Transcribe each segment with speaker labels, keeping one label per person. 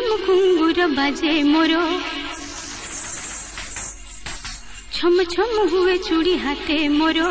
Speaker 1: झुम घुंगुर बाजे मोरो छम छम हुए चूड़ी हाथे मोरो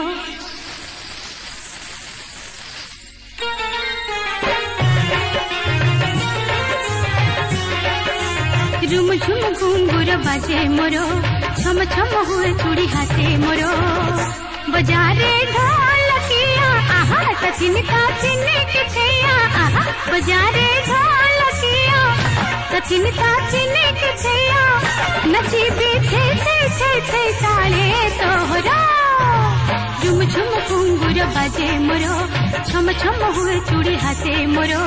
Speaker 1: झुम झुम घुंगुर बाजे मोरो छम छम हुए चूड़ी हाथे मोरो बजारे ढोलकिया आहा सचिन का चिन्ह के छैया आहा बजारे ढोलकिया सचिन का चिन्ह के छैया नची बीछे छे छे छे ताले तोहरा झुम झुम घुंगुर बाजे मोरो छम छम हुए चूड़ी हाथे मोरो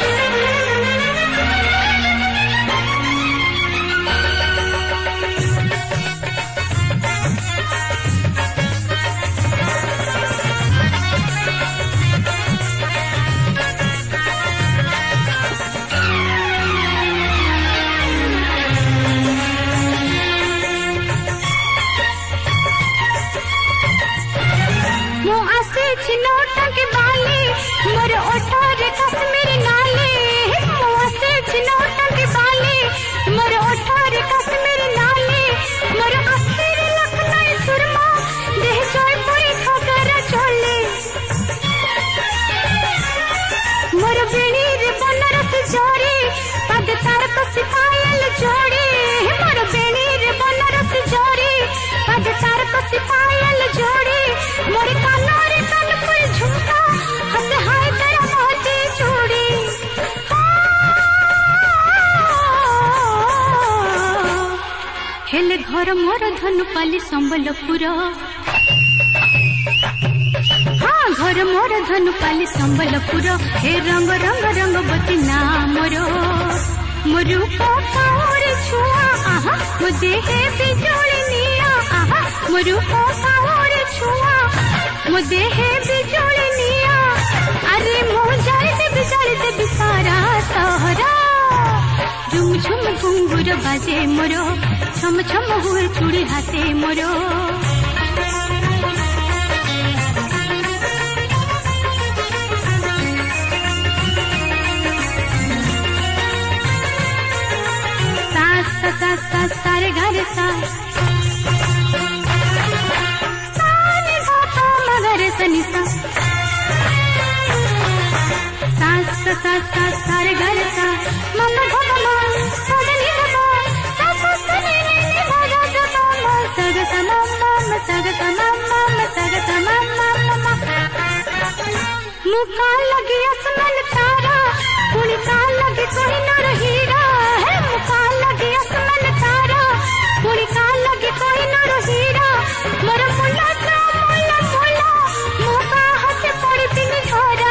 Speaker 1: छिनोटा के बाले मोर ओठोर कश्मीर नाले मुँह छिनोटा के बाले मोर ओठोर कश्मीर नाले मोर अस्तिर लखनऊ सुरमा देह जयपुरी खगर चले मोर बेणीर बनारस जोड़ी पद तार को सिपायल जोड़ी मोर बेणीर बनारस जोड़ी पद तार को सिपायल जोड़ी मोर कानोर झुमका हंस हाय तेरा मोती चूड़ी हेले घर मोर धनुपाली संबलपुर हाँ घर मोर धनुपाली संबलपुर हे रंग रंग रंगवती ना मोरो मोरू पावर छुआ आहा मो देहे बिजोड़ी निया आहा मोरू पावर छुआ मो देहे बिजोड़ी निया अरे मो जल दे सारा सहरा झुम झुम घुंगुर बाजे मोरो छम छम हुए चूड़ी हाथे मोरो सा सा सारे घर सा सारे सा मगर सनी सा सा सारे घर सा मम भमा सगनी भमा सा सनी नी भगा भमा सग समम सग समम सग समम मुका लगी असमन तारा कुणी का लगी कोई न हीरा है मुका लगी असमन तारा कुणी का लगी कोई न हीरा मोर मुला सा मुला मुला मुका हाथ पड़ी दिन छोरा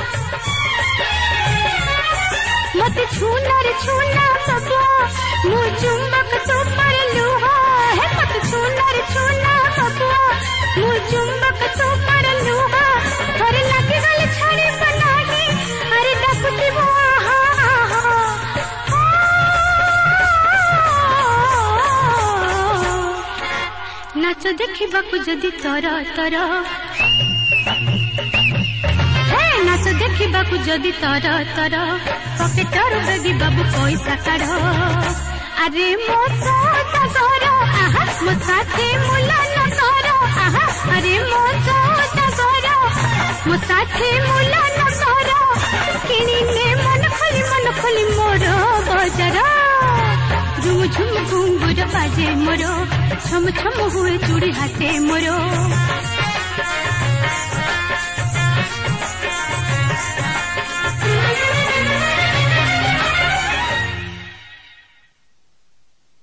Speaker 1: मत छूना बबुआ मु चुंबक तो पर लूहा है मत छूना बबुआ मु चुंबक तो पर लूहा अरे लगी गल छड़ी बनाही अरे डसती वो नाच देखिबाकू जदि तर तर नाच देखिबाकू जदि तर तर पकेटर बेबी बाबू पैसा काढ़ अरे मो सौदागर आहा मो साथे मुलान कर आहा अरे मो सौदागर मो साथे मुलान कर किनिने मन खोली मोर बजार झुम झुम घुंगुर बाजे मोरो छम छम हुए चूड़ी हाथे मोरो